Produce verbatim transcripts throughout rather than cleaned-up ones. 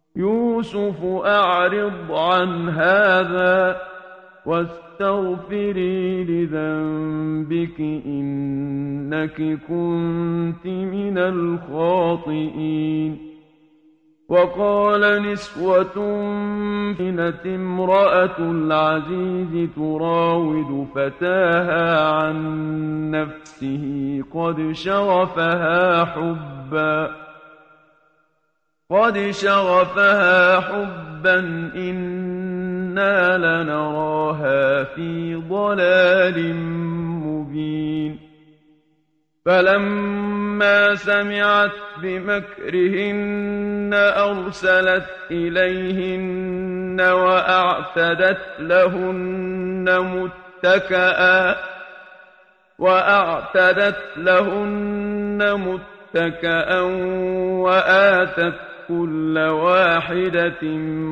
يوسف أعرض عن هذا واستغفري لذنبك إنك كنت من الخاطئين. وقال نسوة في امرأة العزيز تراود فتاها عن نفسه قد شغفها حبا قد شغفها حبا إنا لنراها في ضلال مبين. فلما سمعت بمكرهن أرسلت إليهن وأعتدت لهن متكئا وأعتدت لهن متكئا وآتت كل واحدة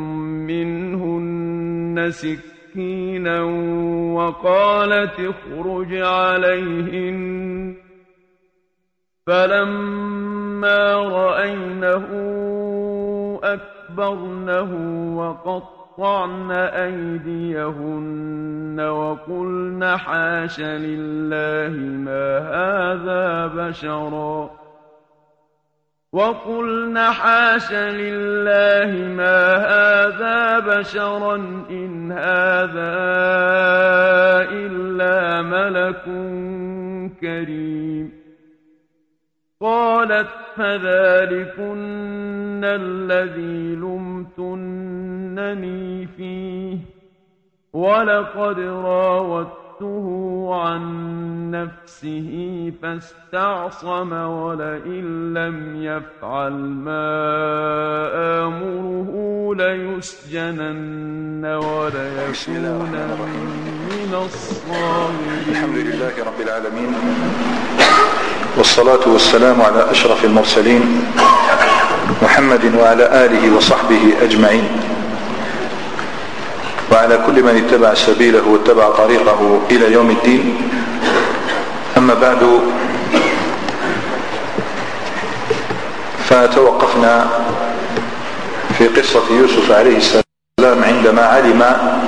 منهن سكينا وقالت اخرج عليهن. فلما رأينه أكبرنه وقطعن أيديهن وقلن حاش لله ما هذا بشرا وقلن حاش لله ما هذا بشرا إن هذا إلا ملك كريم. قالت فذلكن الذي لمتنني فيه ولقد راودته عن نفسه فاستعصم ولئن لم يفعل ما آمره ليسجنن وليكونن من الصاغرين. الحمد لله رب العالمين والصلاة والسلام على أشرف المرسلين محمد وعلى آله وصحبه أجمعين وعلى كل من اتبع سبيله واتبع طريقه إلى يوم الدين. أما بعد، فتوقفنا في قصة يوسف عليه السلام عندما علم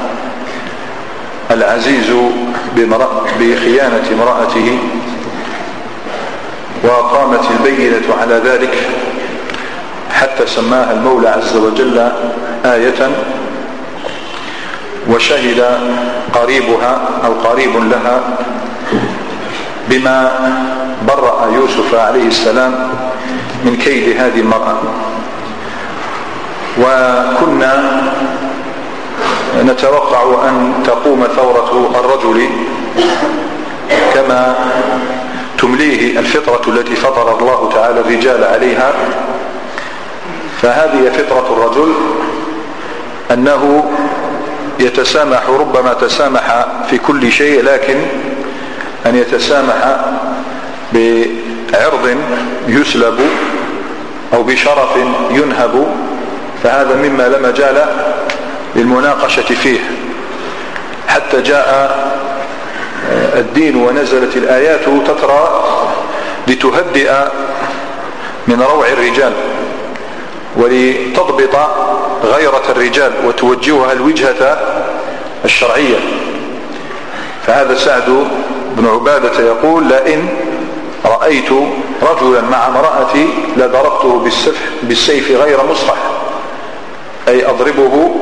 العزيز بخيانة امرأته وقامت البينة على ذلك حتى سماها المولى عز وجل آية، وشهد قريبها أو قريب لها بما برأ يوسف عليه السلام من كيد هذه المرأة. وكنا نتوقع أن تقوم ثورة الرجل كما تمليه الفطرة التي فطر الله تعالى الرجال عليها، فهذه فطرة الرجل أنه يتسامح، ربما تسامح في كل شيء، لكن أن يتسامح بعرض يسلب أو بشرف ينهب فهذا مما لا مجال للمناقشة فيه، حتى جاء الدين ونزلت الآيات تترى لتهدئ من روع الرجال ولتضبط غيرة الرجال وتوجهها الوجهة الشرعية. فهذا سعد بن عبادة يقول: لئن رأيت رجلا مع امرأتي لضربته بالسيف غير مصفح، أي أضربه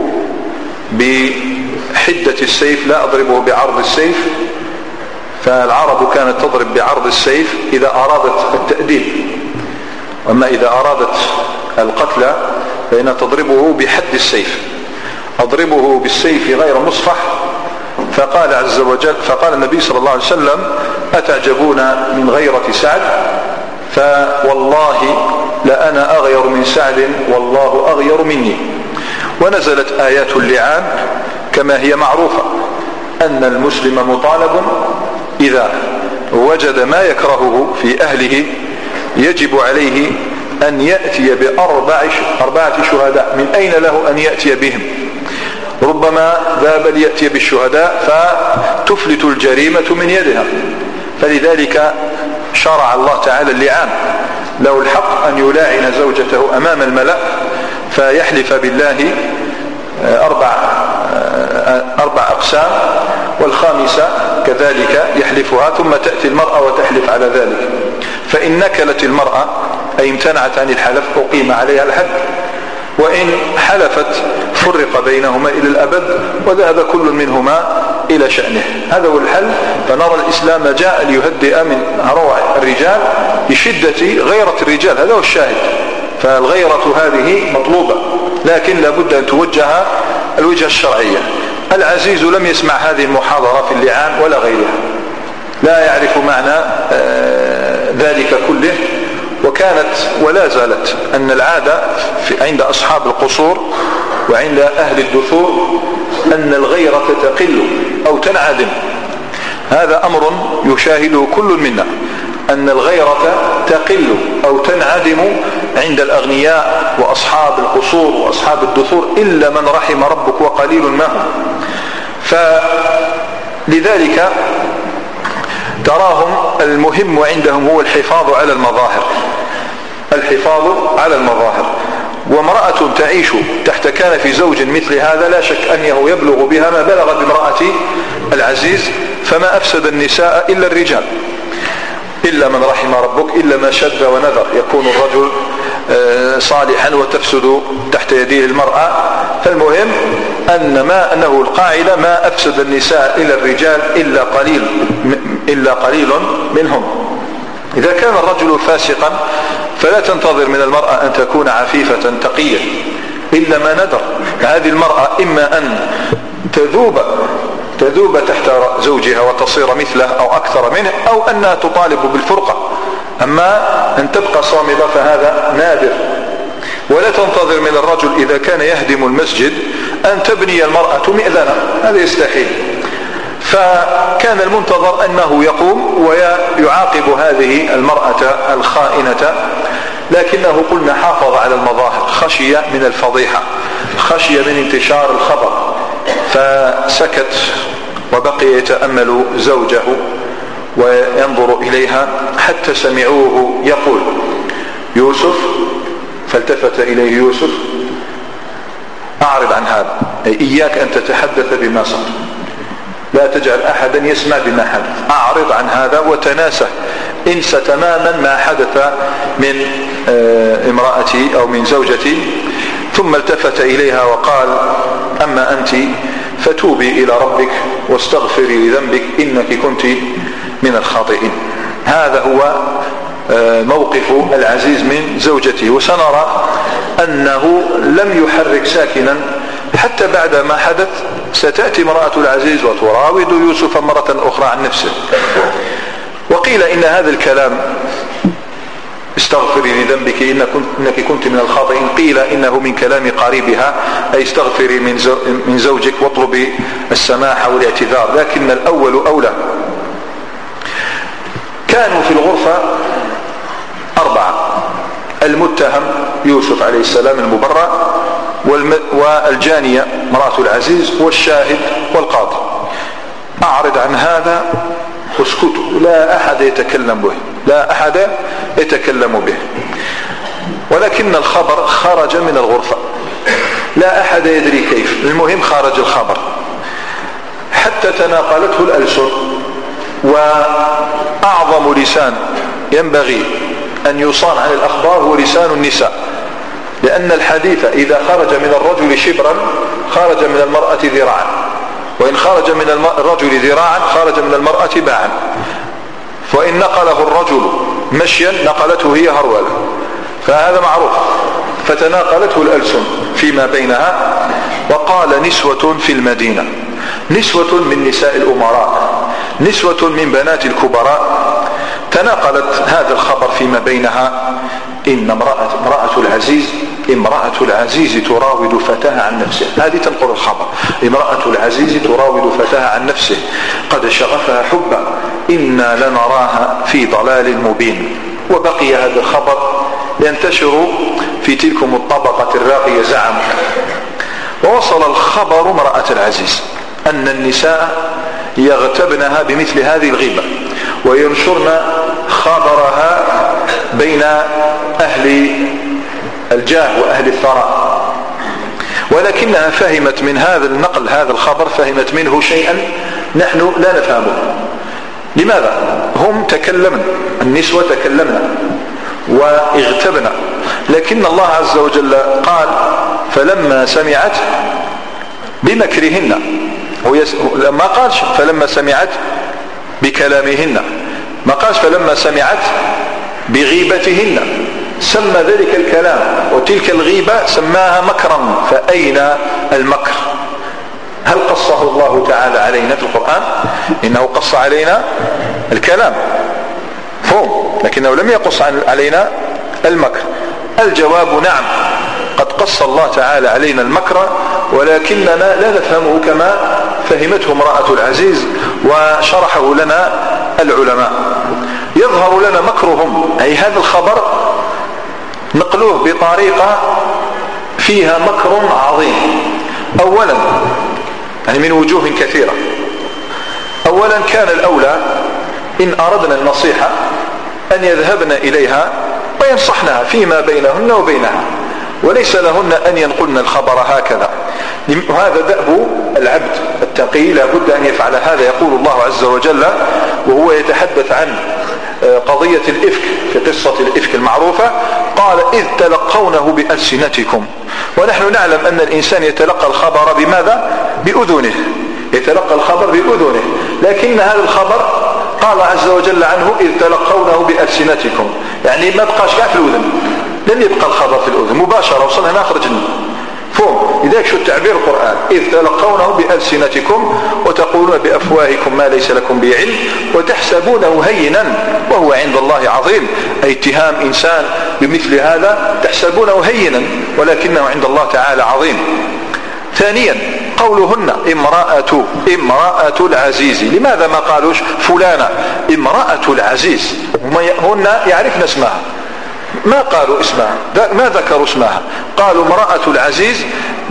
بحدة السيف لا أضربه بعرض السيف. فالعرب كانت تضرب بعرض السيف إذا أرادت التأديب، أما إذا أرادت القتل فإنها تضربه بحد السيف. أضربه بالسيف غير مصفح. فقال عز وجل، فقال النبي صلى الله عليه وسلم: أتعجبون من غيرة سعد؟ فوالله لأنا أغير من سعد والله أغير مني. ونزلت آيات اللعان كما هي معروفة، أن المسلم مطالب إذا وجد ما يكرهه في أهله يجب عليه أن يأتي بأربعة شهداء. من أين له أن يأتي بهم؟ ربما ذهب ليأتي بالشهداء فتفلت الجريمة من يدها. فلذلك شرع الله تعالى اللعان، له الحق أن يلاعن زوجته أمام الملأ، فيحلف بالله أربع, أربع أقسام، والخامسة كذلك يحلفها، ثم تأتي المرأة وتحلف على ذلك. فإن نكلت المرأة أي امتنعت عن الحلف أقيم عليها الحد، وإن حلفت فرق بينهما إلى الأبد وذهب كل منهما إلى شأنه. هذا هو الحل. فنرى الإسلام جاء ليهدئ من هروع الرجال بشدة غيرة الرجال، هذا هو الشاهد. فالغيرة هذه مطلوبة، لكن لابد أن توجه الوجهة الشرعية. العزيز لم يسمع هذه المحاضرة في اللعان ولا غيرها، لا يعرف معنى ذلك كله. وكانت ولا زالت أن العادة عند أصحاب القصور وعند أهل الدثور أن الغيرة تقل أو تنعدم. هذا أمر يشاهده كل منا، أن الغيرة تقل أو تنعدم عند الأغنياء وأصحاب القصور وأصحاب الدثور، إلا من رحم ربك وقليل ما هم. فلذلك تراهم المهم عندهم هو الحفاظ على المظاهر، الحفاظ على المظاهر. وامرأة تعيش تحت كنف زوج مثل هذا لا شك أنه يبلغ بها ما بلغ بامرأة العزيز، فما أفسد النساء إلا الرجال، إلا من رحم ربك، إلا ما شد ونذر. يكون الرجل صالحا وتفسد تحت يديه المرأة. فالمهم أن ما أنه القاعدة ما أفسد النساء إلا الرجال إلا قليل إلا قليل منهم. إذا كان الرجل فاسقا فلا تنتظر من المرأة أن تكون عفيفة تقية إلا ما ندر. هذه المرأة إما أن تذوب تذوب تحت زوجها وتصير مثله أو أكثر منه، أو أنها تطالب بالفرقة. أما أن تبقى صامدة فهذا نادر. ولا تنتظر من الرجل إذا كان يهدم المسجد أن تبني المرأة مئذنة، هذا يستحيل. فكان المنتظر أنه يقوم ويعاقب هذه المرأة الخائنة، لكنه قلنا حافظ على المظاهر، خشي من الفضيحة، خشي من انتشار الخبر، فسكت وبقي يتأمل زوجه وينظر إليها حتى سمعوه يقول يوسف. فالتفت إليه يوسف: أعرض عن هذا، أي إياك أن تتحدث بما صار، لا تجعل أحدا يسمع بما حدث، أعرض عن هذا وتناسى، انسى تماما ما حدث من امرأتي أو من زوجتي. ثم التفت إليها وقال: أما أنت فتوبي إلى ربك واستغفري لذنبك إنك كنت من الخاطئين. هذا هو موقف العزيز من زوجته. وسنرى أنه لم يحرك ساكنا حتى بعد ما حدث. ستأتي امرأة العزيز وتراود يوسف مرة أخرى عن نفسه. وقيل إن هذا الكلام استغفري لذنبك إنك كنت من الخاطئين، قيل إنه من كلام قريبها، أي استغفري من زوجك واطلبي السماح والاعتذار، لكن الأول أولى. كانوا في الغرفة أربعة: المتهم يوسف عليه السلام المبرأ، والجانية امرأة العزيز، والشاهد والقاضي. أعرض عن هذا واسكتوا، لا أحد يتكلم به، لا أحد يتكلم به. ولكن الخبر خرج من الغرفة، لا أحد يدري كيف، المهم خرج الخبر حتى تناقلته الألسن. وأعظم لسان ينبغي أن يصان عن الأخبار هو لسان النساء، لأن الحديث إذا خرج من الرجل شبرا خرج من المرأة ذراعا، وإن خرج من الرجل ذراعا خرج من المرأة باعا، وإن نقله الرجل مشيا نقلته هي هرولا، فهذا معروف. فتناقلته الألسن فيما بينها. وقال: نسوة في المدينة، نسوة من نساء الأمراء، نسوة من بنات الكبراء، تناقلت هذا الخبر فيما بينها: إن امرأة, امرأة العزيز امرأة العزيز تراود فتاها عن نفسه. هذه تنقل الخبر: امرأة العزيز تراود فتاها عن نفسه قد شغفها حبا إنا لنراها في ضلال مبين. وبقي هذا الخبر ينتشر في تلكم الطبقة الراقية زعما. ووصل الخبر امرأة العزيز أن النساء يغتبنها بمثل هذه الغيبة وينشرن خبرها بين أهل الجاه وأهل الثراء، ولكنها فهمت من هذا النقل هذا الخبر فهمت منه شيئا نحن لا نفهمه. لماذا؟ هم تكلمن، النسوة تكلمنا واغتبنا، لكن الله عز وجل قال فلما سمعت بمكرهن، ما قالش فلما سمعت بكلامهن، ما قالش فلما سمعت بغيبتهن، سمى ذلك الكلام وتلك الغيبة سماها مكرا. فأين المكر؟ هل قصه الله تعالى علينا في القرآن؟ إنه قص علينا الكلام فهم، لكنه لم يقص علينا المكر. الجواب نعم، قد قص الله تعالى علينا المكر، ولكننا لا نفهمه كما فهمته امرأة العزيز وشرحه لنا العلماء. يظهر لنا مكرهم، أي هذا الخبر نقلوه بطريقة فيها مكر عظيم. أولا يعني من وجوه كثيرة. أولا كان الأولى إن أردنا النصيحة أن يذهبن إليها وينصحنها فيما بينهن وبينها، وليس لهن أن ينقلن الخبر هكذا. وهذا دأب العبد التقي، لا بد أن يفعل هذا. يقول الله عز وجل وهو يتحدث عن قضية الإفك في قصة الإفك المعروفة، قال إذ تلقونه بألسنتكم. ونحن نعلم أن الإنسان يتلقى الخبر بماذا؟ بأذنه، يتلقى الخبر بأذنه، لكن هذا الخبر قال عز وجل عنه إذ تلقونه بألسنتكم، يعني ما بقاش كاع في الأذن، لم يبقى الخبر في الأذن مباشرة، وصل هنا خرجنا فهم. لذلك شو التعبير القرآن إذ تلقونه بألسنتكم وتقولون بأفواهكم ما ليس لكم به علم وتحسبونه هينا وهو عند الله عظيم. أي اتهام إنسان بمثل هذا تحسبونه هينا ولكنه عند الله تعالى عظيم. ثانيا قولهن امرأة امرأة العزيز، لماذا ما قالوش فلانة امرأة العزيز؟ هن يعرفن اسمها، ما قالوا اسمها، ما ذكروا اسمها، قالوا امرأة العزيز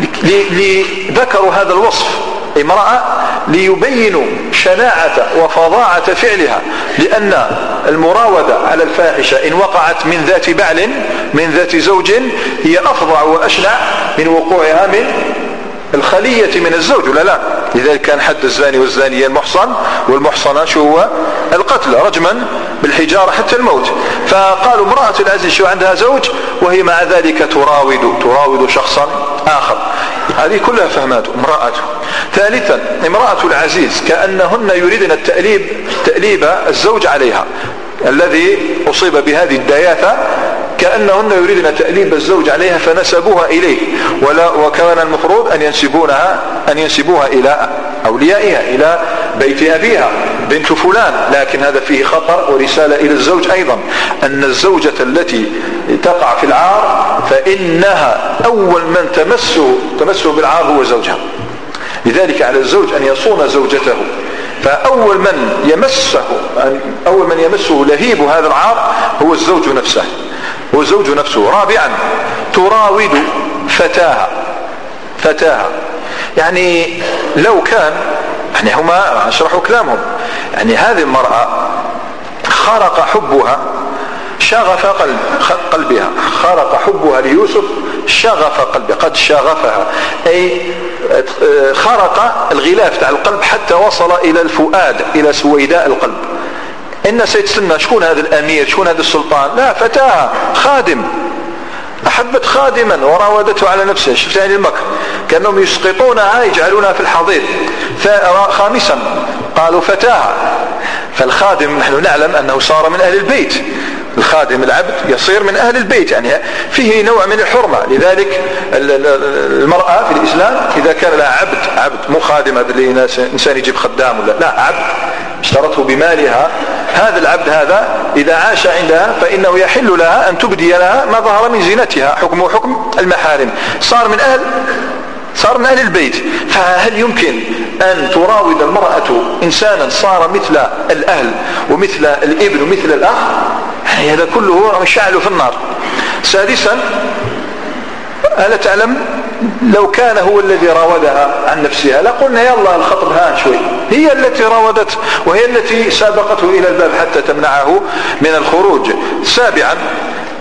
لذكروا هذا الوصف امرأة ليبينوا شناعة وفظاعة فعلها، لأن المراودة على الفاحشة إن وقعت من ذات بعل من ذات زوج هي أفظع وأشنع من وقوعها من الخلية من الزوج، ولا لا؟ لذلك كان حد الزاني والزانية المحصن، والمحصنة شو هو؟ القتل رجما بالحجارة حتى الموت. فقالوا امرأة العزيز شو عندها زوج وهي مع ذلك تراود تراود شخصا آخر، هذه كلها فهماته امرأته. ثالثا امرأة العزيز كأنهن يريدن التأليب تأليب الزوج عليها الذي أصيب بهذه الدياثة، كأنهن يريدن تأليب الزوج عليها فنسبوها إليه، ولا وكان المفروض أن ينسبونها أن ينسبوها إلى أوليائها إلى بيت أبيها بنت فلان. لكن هذا فيه خطر ورسالة إلى الزوج أيضا، أن الزوجة التي تقع في العار فإنها أول من تمسه تمسه بالعار هو زوجها. لذلك على الزوج أن يصون زوجته، فأول من يمسه أول من يمسه لهيب هذا العار هو الزوج نفسه هو الزوج نفسه. رابعا تراود فتاها فتاها يعني لو كان يعني هما اشرحوا كلامهم، يعني هذه المرأة خرق حبها شغف قلب قلبها خرق حبها ليوسف شغف قلبها، قد شغفها أي خرق الغلاف تاع القلب حتى وصل إلى الفؤاد إلى سويداء القلب. الناس يتسنى شكون هذا الأمير شكون هذا السلطان؟ لا، فتاها خادم، أحبت خادما وراودته على نفسه. شفت يعني المكر، كأنهم يسقطونها يجعلونها في الحضيض. خامسا قالوا فتاها، فالخادم نحن نعلم أنه صار من أهل البيت، الخادم العبد يصير من أهل البيت، يعني فيه نوع من الحرمة. لذلك المرأة في الإسلام إذا كان لها عبد عبد مو خادمة اللي إنسان يجيب خدام ولا لا، عبد اشترته بمالها، هذا العبد هذا إذا عاش عندها فإنه يحل لها أن تبدي لها ما ظهر من زينتها، حكمه حكم المحارم، صار من أهل صار من أهل البيت. فهل يمكن أن تراود المرأة إنسانا صار مثل الأهل ومثل الابن ومثل الأخ؟ يعني هذا كله مشعل في النار. سادسا ألا تعلم لو كان هو الذي راودها عن نفسها لقلنا يلا الخطب هان شوي، هي التي راودته وهي التي سابقته إلى الباب حتى تمنعه من الخروج. سابعا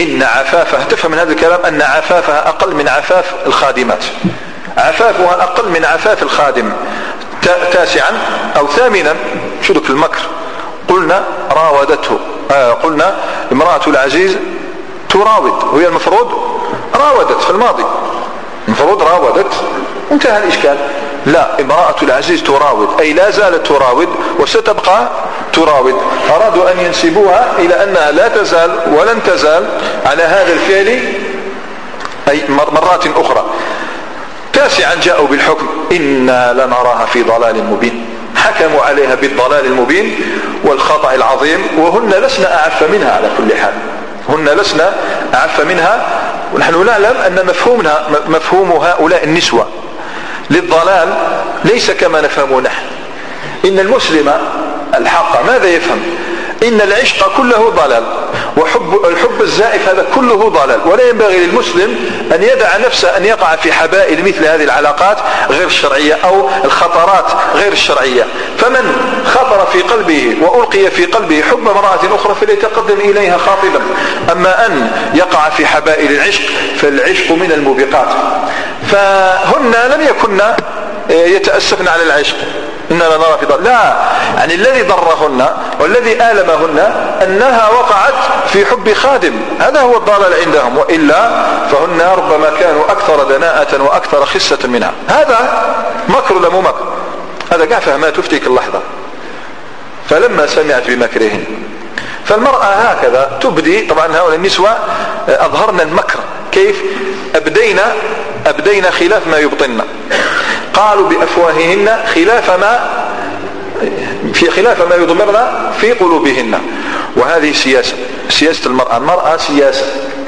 إن عفافها، تفهم من هذا الكلام أن عفافها أقل من عفاف الخادمات، عفافها أقل من عفاف الخادم. تاسعا أو ثامنا، شو ذلك المكر؟ قلنا راودته، آه قلنا امرأة العزيز تراود، وهي المفروض راودت في الماضي، المفروض راودت، انتهى الإشكال. لا، امرأة العزيز تراود، أي لا زالت تراود وستبقى تراود. أرادوا أن ينسبوها إلى أنها لا تزال ولن تزال على هذا الفعل أي مرات أخرى. تاسعا جاءوا بالحكم إنا لنراها في ضلال مبين، حكموا عليها بالضلال المبين والخطأ العظيم، وهن لسنا أعف منها على كل حال، هن لسنا أعف منها. ونحن نعلم أن مفهومها مفهوم هؤلاء النسوة للضلال ليس كما نفهمه نحن. إن المسلم الحق ماذا يفهم؟ إن العشق كله ضلال، وحب الحب الزائف هذا كله ضلال، ولا ينبغي للمسلم أن يدع نفسه أن يقع في حبائل مثل هذه العلاقات غير الشرعية أو الخطرات غير الشرعية. فمن خطر في قلبه وألقي في قلبه حب امرأة أخرى فليتقدم إليها خاطبا. أما أن يقع في حبائل العشق فالعشق من الموبقات. فهن لم يكن يتأسفن على العشق، إننا نرى في ضلال، لا، يعني الذي ضرهن والذي آلمهن أنها وقعت في حب خادم، هذا هو الضلال عندهم، وإلا فهن ربما كانوا أكثر دناءة وأكثر خسة منها. هذا مكر ولا مو مكر؟ هذا قاع فهمته في تلك اللحظة. فلما سمعت بمكرهن، فالمرأة هكذا تبدي. طبعا هؤلاء النسوة أظهرن المكر، كيف؟ أبدينا أبدينا خلاف ما يبطن، قالوا بأفواههن خلاف ما في خلاف ما يضمرن في قلوبهن. وهذه سياسة، سياسة المرأة. المرأة سياسة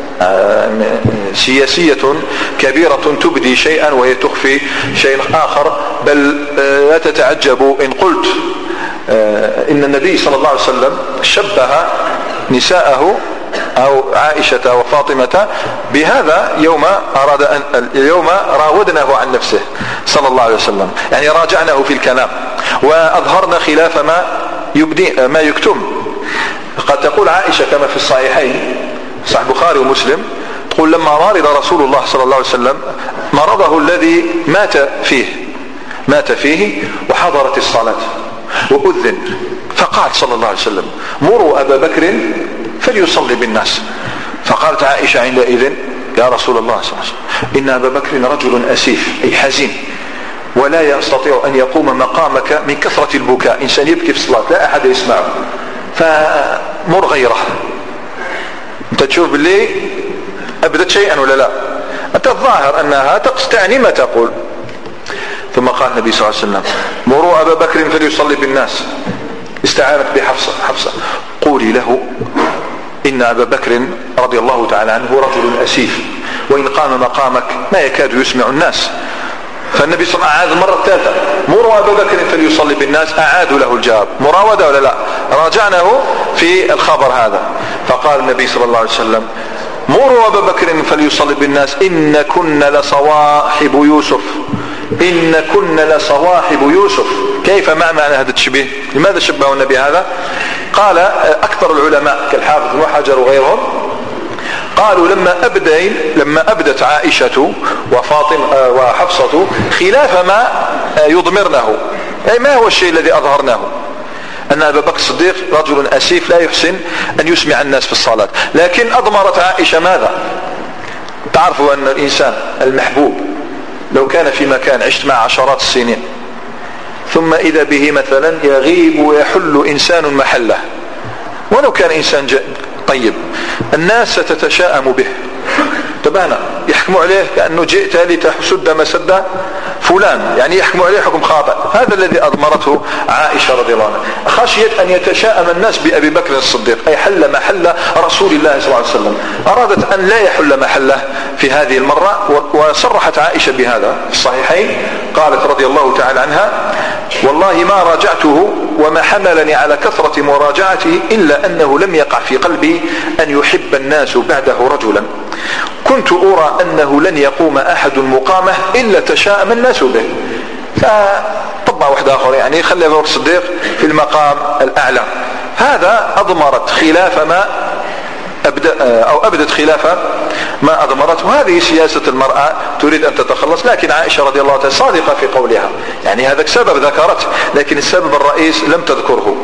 سياسية كبيرة، تبدي شيئا وهي تخفي شيء آخر. بل لا تتعجبوا إن قلت إن النبي صلى الله عليه وسلم شبه نساءه أو عائشة وفاطمة بهذا يوم أراد أن يوم راودناه عن نفسه صلى الله عليه وسلم، يعني راجعناه في الكلام وأظهرنا خلاف ما يبدي ما يكتم. قد تقول عائشة كما في الصحيحين، صحيح البخاري ومسلم، تقول لما مرض رسول الله صلى الله عليه وسلم مرضه الذي مات فيه مات فيه وحضرت الصلاة وأذن، فقال صلى الله عليه وسلم مروا أبا بكر فليصلي بالناس. فقالت عائشة عندئذ يا رسول الله صلى الله عليه وسلم إن أبا بكر رجل أسيف، أي حزين، ولا يستطيع أن يقوم مقامك من كثرة البكاء، إنسان يبكي في الصلاة لا أحد يسمعه، فمر غيره. أنت تشوف باللي أبدت شيئا ولا لا؟ أنت الظاهر أنها تعني ما تقول. ثم قال النبي صلى الله عليه وسلم مروا أبا بكر فليصلي بالناس. استعانت بحفصة، حفصة قولي له إن أبا بكر رضي الله تعالى عنه رجل أسيف، وإن قام مقامك ما يكاد يسمع الناس. فالنبي صلى الله عليه وسلم أعاد المرة الثالثة مروا أبا بكر فليصلي بالناس، أعادوا له الجواب. مراودة ولا لا؟ راجعناه في الخبر هذا. فقال النبي صلى الله عليه وسلم مروا أبا بكر فليصلي بالناس إن كن لصواحب يوسف، إن كن لصواحب يوسف. كيف مع معنى هذا التشبيه؟ لماذا شبهوا النبي هذا؟ قال أكثر العلماء كالحافظ بن حجر وغيرهم قالوا لما أبدين لما أبدت عائشة وفاطمة وحفصة خلاف ما يضمرنه، أي ما هو الشيء الذي أظهرناه؟ أن أبا بكر الصديق رجل أسيف لا يحسن أن يسمع الناس في الصلاة. لكن أضمرت عائشة ماذا؟ تعرفوا أن الإنسان المحبوب لو كان في مكان عشت مع عشرات السنين ثم إذا به مثلا يغيب ويحل إنسان محله، ولو كان إنسان طيب، الناس ستتشاءم به، تبانا يحكموا عليه كأنه جئت لتسد مسد فلان، يعني يحكموا عليه حكم خاطئ. هذا الذي أضمرته عائشة رضي الله عنها، خشيت أن يتشاءم الناس بأبي بكر الصديق، أي حل محل رسول الله صلى الله عليه وسلم، أرادت أن لا يحل محله في هذه المرة. وصرحت عائشة بهذا في الصحيحين، قالت رضي الله تعالى عنها والله ما راجعته وما حملني على كثرة مراجعته إلا أنه لم يقع في قلبي أن يحب الناس بعده رجلا، كنت أرى أنه لن يقوم أحد مقامه إلا تشاءم الناس به. فطبع واحد آخر، يعني خلي أبو بكر الصديق في المقام الأعلى. هذا أضمرت خلاف ما أبدأ أو أبدت خلاف ما أضمرت. وهذه سياسة المرأة تريد أن تتخلص. لكن عائشة رضي الله عنها صادقة في قولها، يعني هذا السبب ذكرته، لكن السبب الرئيس لم تذكره.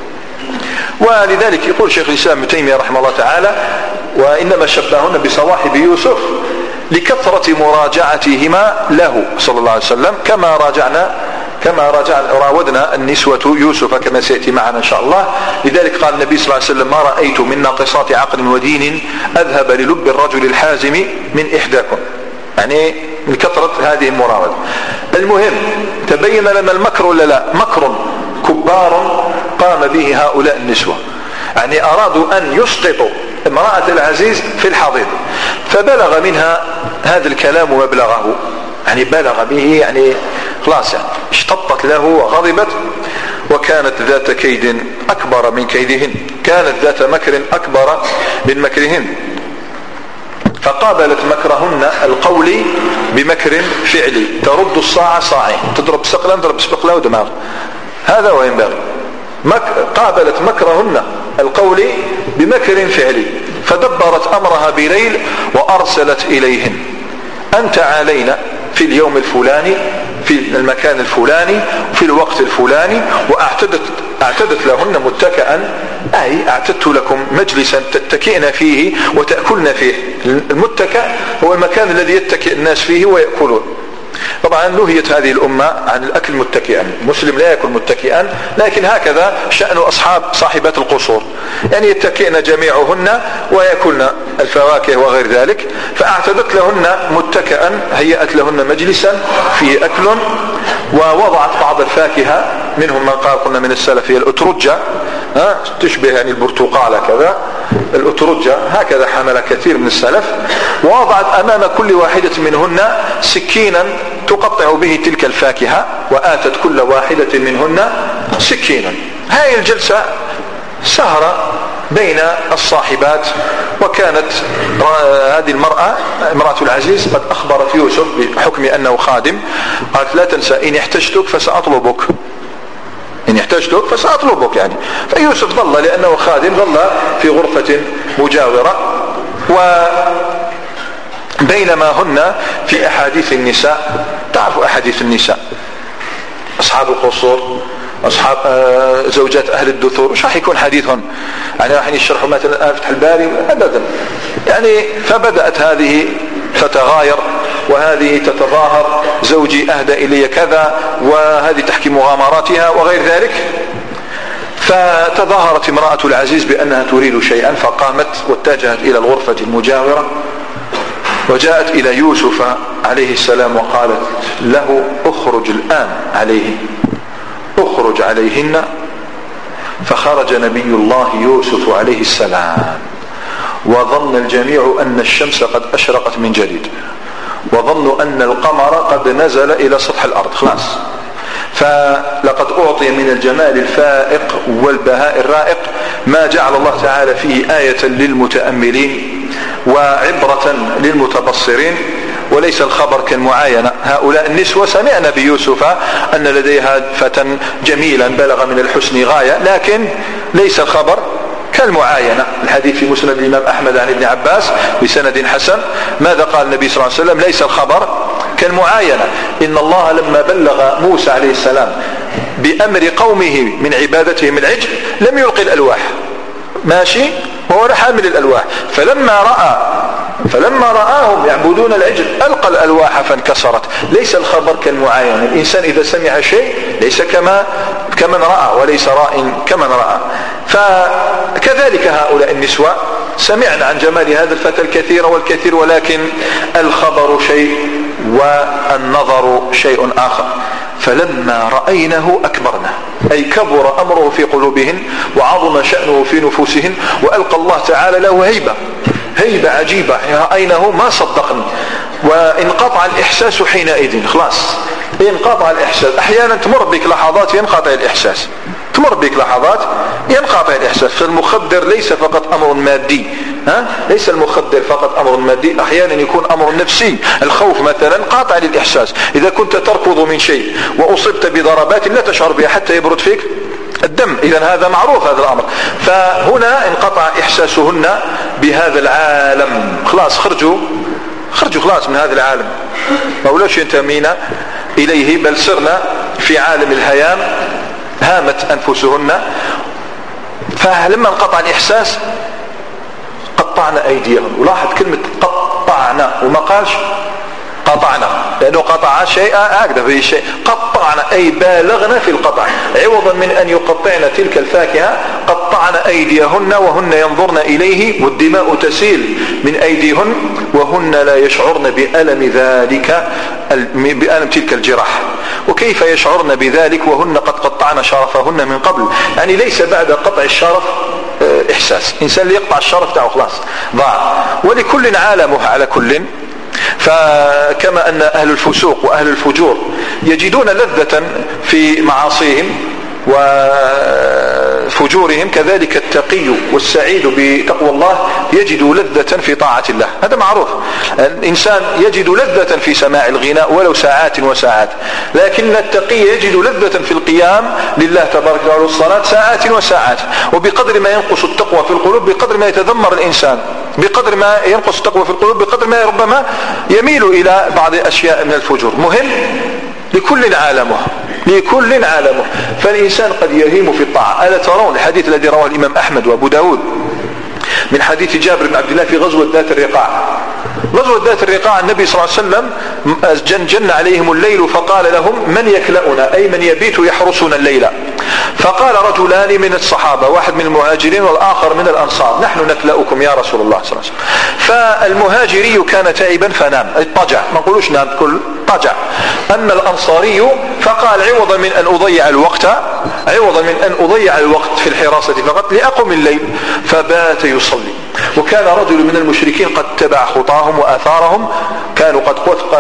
ولذلك يقول شيخ الإسلام ابن تيمية رحمه الله تعالى: وإنما شبههن بصواحب يوسف لكثرة مراجعتهما له صلى الله عليه وسلم، كما راجعنا كما راجعنا راودنا النسوة يوسف كما سيأتي معنا إن شاء الله. لذلك قال النبي صلى الله عليه وسلم: ما رأيت من ناقصات عقل ودين أذهب للب الرجل الحازم من إحداكم، يعني من كثرة هذه المراودة. المهم تبين لنا المكر ولا لا؟ مكر كبار قام به هؤلاء النسوة، يعني أرادوا أن يسقطوا امرأة العزيز في الحضيض، فبلغ منها هذا الكلام ومبلغه، يعني بلغ به، يعني خلاص يعني اشتطت له وغضبت. وكانت ذات كيد أكبر من كيدهن، كانت ذات مكر أكبر من مكرهن، فقابلت مكرهن القولي بمكر فعلي، ترد الصاع صاعين، تضرب سقلا تضرب سقلا ودماغ، هذا وينبغي. مك... قابلت مكرهن القولي بمكر فعلي، فدبرت أمرها بليل وأرسلت إليهن: أنت علينا في اليوم الفلاني في المكان الفلاني في الوقت الفلاني، وأعتدت أعتدت لهن متكئا، أي أعتدت لكم مجلسا تتكئن فيه وتأكلن فيه. المتكئ هو المكان الذي يتكئ الناس فيه ويأكلون. طبعا نهيت هذه الأمة عن الأكل متكئا، مسلم لا يأكل متكئا، لكن هكذا شأن أصحاب صاحبات القصور، يعني يتكئن جميعهن ويأكلن الفواكه وغير ذلك. فأعتدت لهن متكئا، هيأت لهن مجلسا فيه أكل، ووضعت بعض الفاكهة، منهم من قال قلنا من السلف هي الأترجة، ها تشبه يعني البرتقالة كذا، الأترجة هكذا حمل كثير من السلف، ووضعت أمام كل واحدة منهن سكينا تقطع به تلك الفاكهة، وآتت كل واحدة منهن سكينا. هذه الجلسة سهرة بين الصاحبات. وكانت هذه المرأة امرأة العزيز قد أخبرت يوسف بحكم أنه خادم، قالت: لا تنسى إن احتجتك فسأطلبك، إن احتجتك فسأطلبك. يعني فيوسف ظل لأنه خادم ظل في غرفة مجاورة. وبينما هن في أحاديث النساء، تعرفوا أحاديث النساء، أصحاب القصور، أصحاب زوجات أهل الدثور، وش راح يكون حديثهم؟ يعني راح يشرحوا مثلا فتح الباري أبدا. يعني فبدأت هذه تتغاير وهذه تتظاهر: زوجي أهدى إلي كذا، وهذه تحكي مغامراتها وغير ذلك. فتظاهرت امرأة العزيز بأنها تريد شيئا، فقامت واتجهت إلى الغرفة المجاورة، وجاءت إلى يوسف عليه السلام وقالت له: اخرج الآن عليه، اخرج عليهن. فخرج نبي الله يوسف عليه السلام، وظن الجميع أن الشمس قد أشرقت من جديد، وظنوا أن القمر قد نزل إلى سطح الأرض خلاص. فلقد أعطي من الجمال الفائق والبهاء الرائق ما جعل الله تعالى فيه آية للمتأملين وعبرة للمتبصرين، وليس الخبر كالمعاينة. هؤلاء النسوة سمعنا بيوسف أن لديها فتى جميلا بلغ من الحسن غاية، لكن ليس الخبر كالمعاينة. الحديث في مسند الإمام أحمد عن ابن عباس بسند حسن، ماذا قال النبي صلى الله عليه وسلم؟ ليس الخبر كالمعاينة. إن الله لما بلغ موسى عليه السلام بأمر قومه من عبادتهم العجل لم يلقي الألواح، ماشي، وهو حامل الألواح، فلما رأى فلما رآهم يعبدون العجل ألقى الألواح فانكسرت. ليس الخبر كالمعاينة، الإنسان إذا سمع شيء ليس كما كمن رأى، وليس راء كمن رأى. فكذلك هؤلاء النسوة سمعنا عن جمال هذا الفتى الكثير والكثير، ولكن الخبر شيء والنظر شيء آخر. فلما رأينه أكبرنا، أي كبر أمره في قلوبهن وعظم شأنه في نفوسهن، وألقى الله تعالى له هيبة هيبة عجيبة. رأينه ما صدقني، وانقطع الإحساس حينئذ، خلاص انقطع الإحساس. أحيانا تمر بك لحظات ينقطع الإحساس، تمر بك لحظات ينقطع الإحساس. فالمخدر ليس فقط أمر مادي، ها؟ ليس المخدر فقط أمر مادي، أحيانا يكون أمر نفسي. الخوف مثلا قاطع للإحساس، إذا كنت تركض من شيء وأصبت بضربات لا تشعر بها حتى يبرد فيك الدم، إذا هذا معروف هذا الأمر. فهنا انقطع إحساسهن بهذا العالم، خلاص خرجوا خرجوا خلاص من هذا العالم، ما ولاش ينتمينا إليه، بل صرنا في عالم الهيام، هامت أنفسهن. فلما انقطع الإحساس قطعنا أيديهم. ولاحظ كلمة قطعنا وما قالش قطعنا، لأنه قطع شيء هكذا في شيء، قطعنا أي بالغنا في القطع، عوضا من أن يقطعن تلك الفاكهة قطعنا أيديهن وهن ينظرن إليه، والدماء تسيل من أيديهن وهن لا يشعرن بألم ذلك، بألم تلك الجراح. وكيف يشعرن بذلك وهن قد قطعن شرفهن من قبل؟ يعني ليس بعد قطع الشرف إحساس، إنسان اللي يقطع الشرف تاعه خلاص ضاع. ولكل عالمه على كل. فكما أن أهل الفسوق وأهل الفجور يجدون لذة في معاصيهم وفجورهم، كذلك التقي والسعيد بتقوى الله يجد لذة في طاعة الله، هذا معروف. الإنسان يجد لذة في سماع الغناء ولو ساعات وساعات، لكن التقي يجد لذة في القيام لله تبارك وتعالى والصلاة ساعات وساعات. وبقدر ما ينقص التقوى في القلوب بقدر ما يتذمر الإنسان، بقدر ما ينقص التقوى في القلوب بقدر ما ربما يميل إلى بعض أشياء من الفجور. مهم لكل عالمه، لكل عالمه. فالإنسان قد يهيم في الطاعة. ألا ترون الحديث الذي رواه الإمام أحمد وأبو داود من حديث جابر بن عبد الله في غزوة ذات الرقاع؟ غزوة ذات الرقاع النبي صلى الله عليه وسلم جن, جن عليهم الليل فقال لهم من يكلأنا، أي من يبيت يحرسنا الليلة؟ فقال رجلان من الصحابة، واحد من المهاجرين والآخر من الأنصار، نحن نكلأكم يا رسول الله صلى الله عليه وسلم. فالمهاجري كان تائبا فنام، اضطجع، ما نقولوش نام، كل طجع. أما الأنصاري فقال عوضا من أن أضيع الوقت عوضا من أن أضيع الوقت في الحراسة فقط لأقم الليل، فبات يصلي. وكان رجل من المشركين قد تبع خطاهم وآثارهم، كانوا قد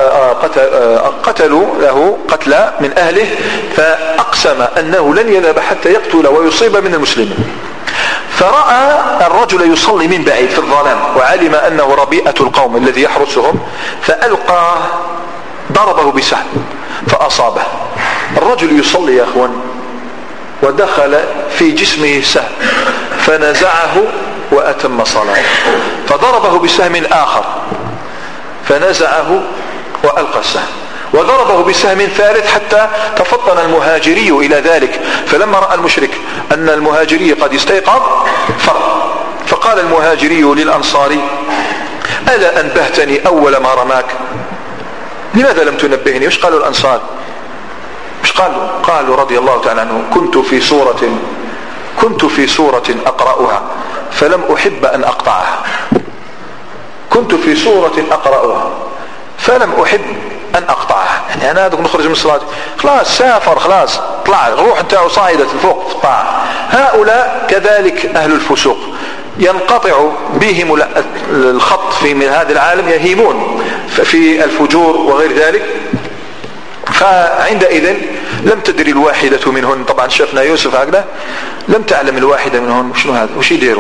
قتلوا له قتلى من أهله، فأقسم أنه لن يذهب حتى يقتل ويصيب من المسلمين. فرأى الرجل يصلي من بعيد في الظلام، وعلم أنه ربيئة القوم الذي يحرسهم، فألقى ضربه بسهم فأصابه. الرجل يصلي يا أخوان ودخل في جسمه سهم فنزعه وأتم صلاته، فضربه بسهم آخر فنزعه وألقى السهم، وضربه بسهم ثالث حتى تفطن المهاجري إلى ذلك. فلما رأى المشرك أن المهاجري قد استيقظ فر، فقال المهاجري للأنصاري ألا أنبهتني أول ما رماك؟ لماذا لم تنبهني؟ وش قالوا الأنصار؟ وش قالوا؟ قالوا رضي الله تعالى عنه كنت في سورة كنت في سورة أقرأها فلم أحب أن أقطعها، كنت في سورة أقرأها فلم أحب أن أقطعها. يعني أنا هذا نخرج من الصلاة خلاص سافر، خلاص طلع الروح انتهى صاعدة الفوق في الطاعة. هؤلاء كذلك أهل الفسوق ينقطع بهم الخط في من هذا العالم، يهيمون في الفجور وغير ذلك. فعندئذ لم تدري الواحدة منهن، طبعا شفنا يوسف هكذا، لم تعلم الواحدة منهن شنو هذا وش يديروا،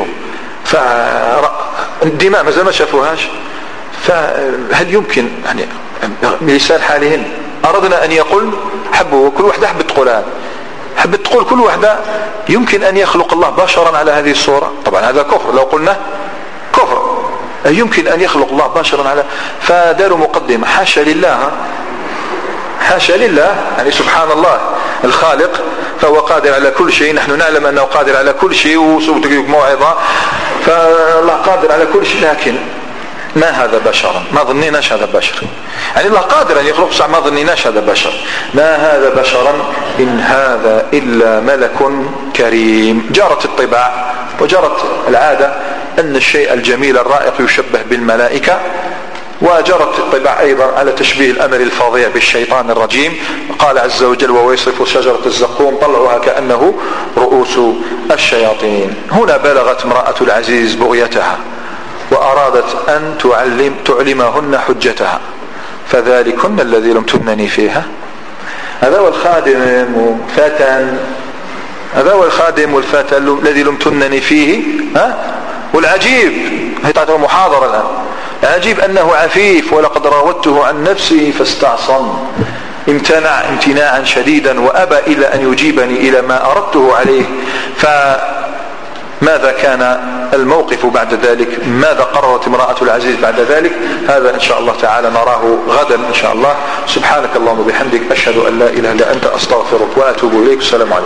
فالدماء ما زال ما شافوهاش. فهل يمكن يعني بلسان حالهن أردنا أن يقول حبوا، وكل واحدة حبت تقولها، حبت تقول كل واحدة يمكن أن يخلق الله بشرا على هذه الصورة؟ طبعا هذا كفر، لو قلنا كفر. يمكن أن يخلق الله بشرا على، فداروا مقدمة حاشا لله، حاشا لله، يعني سبحان الله الخالق فهو قادر على كل شيء، نحن نعلم أنه قادر على كل شيء وصوتك موعظة، فالله قادر على كل شيء، لكن ما هذا بشرا، ما ظنيناش هذا بشر. يعني الله قادر أن يخلق صح، ما ظنيناش هذا بشر، ما هذا بشرا إن هذا إلا ملك كريم. جرت الطباع وجرت العادة أن الشيء الجميل الرائق يشبه بالملائكة، وجرت الطباع أيضا على تشبيه الأمر الفظيع بالشيطان الرجيم. قال عز وجل ويصف شجرة الزقوم طلعها كأنه رؤوس الشياطين. هنا بلغت امرأة العزيز بغيتها وأرادت أن تعلم تعلمهن حجتها، فذلكن الذي لم تمنني فيها. هذا هو الخادم فتى، هذا هو الخادم والفتى الذي لم تمنني فيه. ها؟ والعجيب هي تعتبر محاضرة الآن، العجيب أنه عفيف ولقد راودته عن نفسه فاستعصم، امتنع امتناعا شديدا وأبى إلى أن يجيبني إلى ما أردته عليه. ف ماذا كان الموقف بعد ذلك؟ ماذا قررت امرأة العزيز بعد ذلك؟ هذا إن شاء الله تعالى نراه غدا إن شاء الله. سبحانك اللهم وبحمدك، أشهد أن لا إله إلا أنت، أستغفرك وأتوب إليك. السلام عليكم.